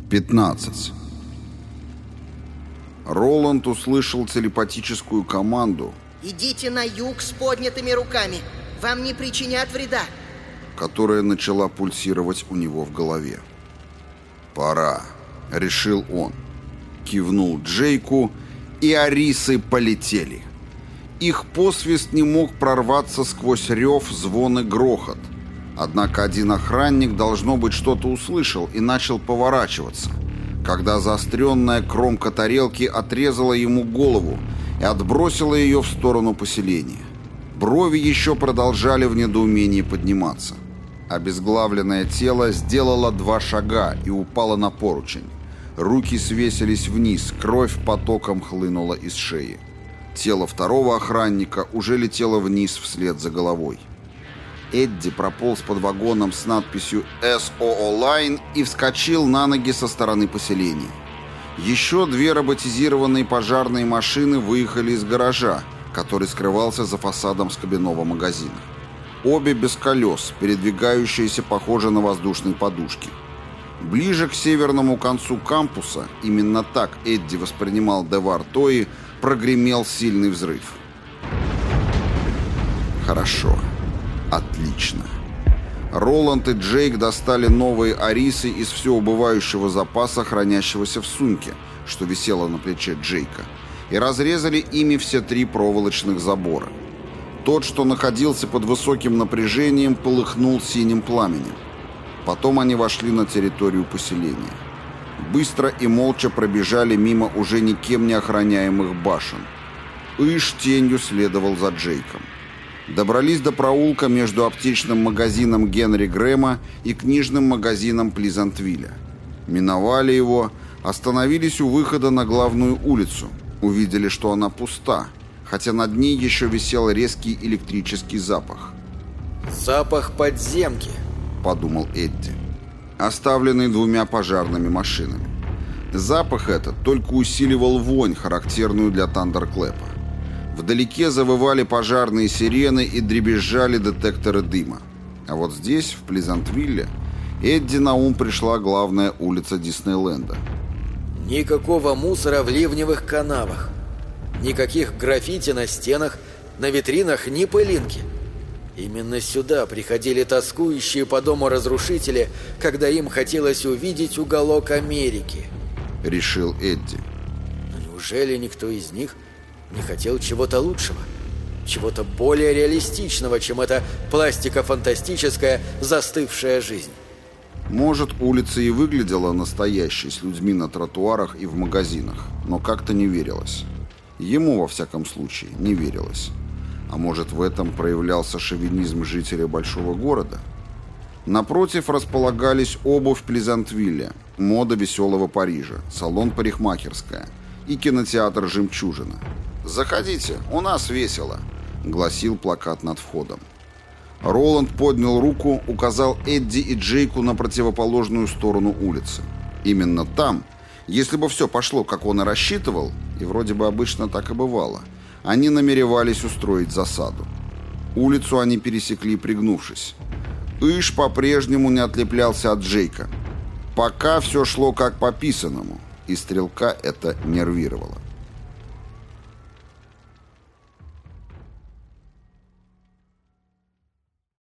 15. Роланд услышал телепатическую команду, «Идите на юг с поднятыми руками. Вам не причинят вреда», которая начала пульсировать у него в голове. «Пора», — решил он. Кивнул Джейку, и арисы полетели. Их посвист не мог прорваться сквозь рев, звон и грохот. Однако один охранник, должно быть, что-то услышал и начал поворачиваться, когда заостренная кромка тарелки отрезала ему голову и отбросила ее в сторону поселения. Брови еще продолжали в недоумении подниматься. Обезглавленное тело сделало 2 шага и упало на поручень. Руки свесились вниз, кровь потоком хлынула из шеи. Тело второго охранника уже летело вниз вслед за головой. Эдди прополз под вагоном с надписью «SOO Line» и вскочил на ноги со стороны поселения. Еще 2 роботизированные пожарные машины выехали из гаража, который скрывался за фасадом скобяного магазина. Обе без колес, передвигающиеся, похоже на воздушные подушки. Ближе к северному концу кампуса, именно так Эдди воспринимал Девар Тои, прогремел сильный взрыв. Хорошо. Отлично. Роланд и Джейк достали новые арисы из все убывающего запаса, хранящегося в сумке, что висело на плече Джейка, и разрезали ими все 3 проволочных забора. Тот, что находился под высоким напряжением, полыхнул синим пламенем. Потом они вошли на территорию поселения. Быстро и молча пробежали мимо уже никем не охраняемых башен. Иш тенью следовал за Джейком. Добрались до проулка между аптечным магазином Генри Грэма и книжным магазином Плизантвилля. Миновали его, остановились у выхода на главную улицу. Увидели, что она пуста, хотя над ней еще висел резкий электрический запах. «Запах подземки», — подумал Эдди, оставленный 2 пожарными машинами. Запах этот только усиливал вонь, характерную для Тандерклэпа. Вдалеке завывали пожарные сирены и дребезжали детекторы дыма. А вот здесь, в Плизантвилле, Эдди на ум пришла главная улица Диснейленда. Никакого мусора в ливневых канавах. Никаких граффити на стенах, на витринах ни пылинки. Именно сюда приходили тоскующие по дому разрушители, когда им хотелось увидеть уголок Америки, решил Эдди. Но неужели никто из них не хотел чего-то лучшего? Чего-то более реалистичного, чем эта пластико-фантастическая застывшая жизнь? Может, улица и выглядела настоящей, с людьми на тротуарах и в магазинах, но как-то не верилось. Ему, во всяком случае, не верилось. А может, в этом проявлялся шовинизм жителей большого города? Напротив располагались обувь Плизантвилля, мода веселого Парижа, салон парикмахерская и кинотеатр «Жемчужина». «Заходите, у нас весело», — гласил плакат над входом. Роланд поднял руку, указал Эдди и Джейку на противоположную сторону улицы. Именно там, если бы все пошло, как он и рассчитывал, и вроде бы обычно так и бывало, они намеревались устроить засаду. Улицу они пересекли, пригнувшись. Иш по-прежнему не отлеплялся от Джейка. Пока все шло как по писанному, и стрелка это нервировало.